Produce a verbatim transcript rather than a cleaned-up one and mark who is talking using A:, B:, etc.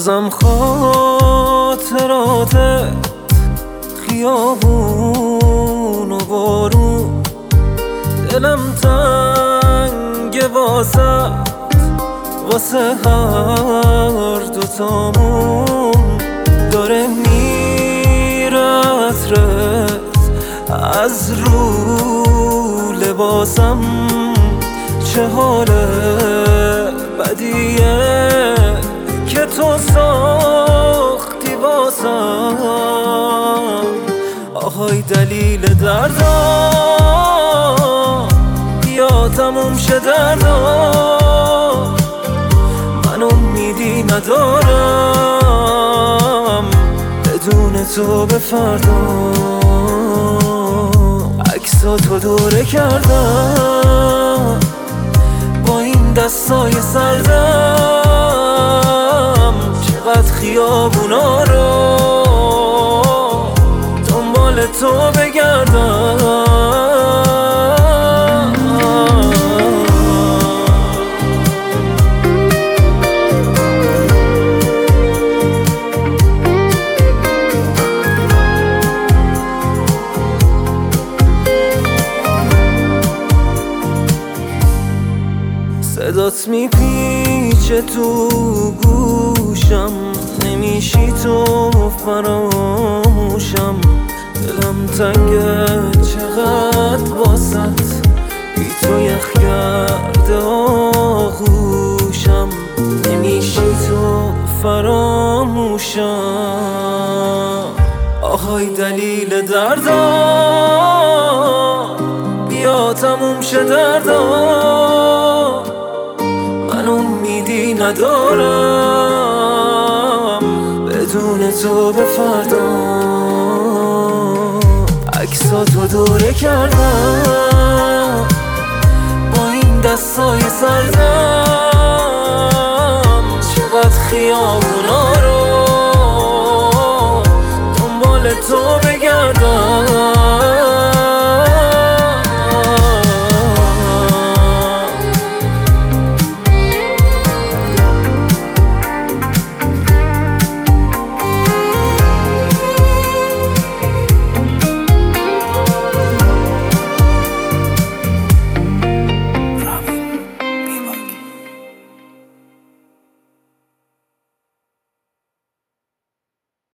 A: بازم خاطراتت، خیابون و بارون، دلم تنگ واسه واسه هر دوتامون. داره میره عطرت از رو لباسم، چه حال بدیه که تو ساختی واسم. آهای دلیل دردم، بیا تموم شه دردم. من امیدی ندارم بدون تو به فردا. عکساتو دوره کردم با این دستای سردم. چقدر خیابونا رو دنبال تو بگردم. صدات میپیچه تو گوشم، نمیشی تو فراموشم. دلم تنگه چقدر واسط، بی تو یخ کرده آغوشم. نمیشی تو فراموشم. آهای دلیل دردم، بیا تموم شه دردم. من امیدی ندارم بدون تو به فردا. عکساتو دوره کردم با این دستای سردم. چقدر خیابون